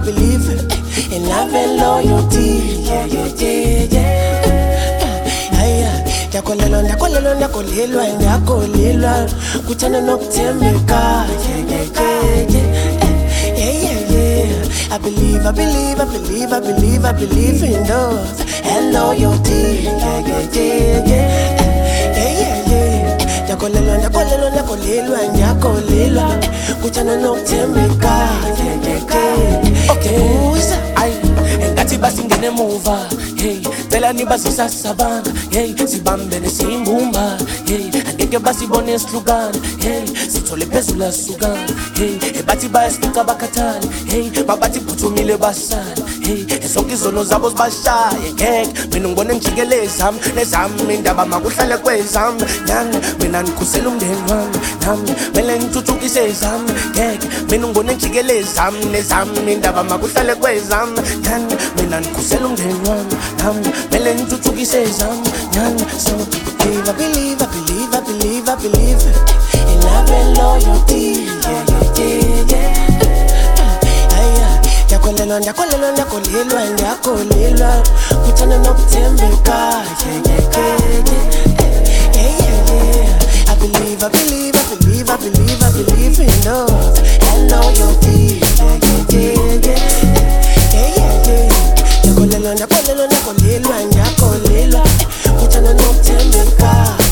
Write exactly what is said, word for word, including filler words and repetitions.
believe eh, in love and loyalty. Yeah, yeah, yeah, yeah. Ay, ay, ndakolelwa, ndakolelwa, ndakolelwa, ndakolelwa. Kuthanda nokuthembeka. Yeah, yeah, yeah, yeah. Yeah, yeah, yeah. I believe, I believe, I believe, I believe, I believe in love and loyalty. Yeah, yeah, yeah, yeah. Yeah, yeah, yeah. Ndakolelwa, ndakolelwa, ndakolelwa, ndakolelwa. Kuthanda nokuthembeka. Yeah, yeah, yeah. Okay, ay, ngathi basingene muva. Hey, tela nibazisa sabanga. Hey, sibambene simbumba. Hey, angeke basibone sihlukana. Hey, sithole phezulu asukana. Hey, ebathi bayasifika bakhathana. Hey, babathi phuthumile basana. Hey, sonke izono zabo zibashaye ngeke mina ngibone ngijikeleza zami nezami indaba makuhlale kwezami nyanga mina ngikhusela umndeni wami nami mele ngithuthukise zami ngeke mina ngibone ngijikeleza zami nezami indaba makuhlale kwezami nyanga mina ngikhusela umndeni wami nami mele ngithuthukise zami nyanga so believe, I believe, I believe, I believe, I believe in love and loyalty. Yeah, yeah, yeah, yeah. Ndakolelwa, ndakolelwa, ndakolelwa, ndakolelwa. Kuthanda nokuthembeka. Yeah, yeah, yeah, yeah, yeah, yeah. I believe, I believe, I believe, I believe, I believe in love and loyalty. Yeah, yeah, yeah, yeah, yeah, yeah, yeah. Ndakolelwa, ndakolelwa, ndakolelwa, ndakolelwa. Kuthanda nokuthembeka.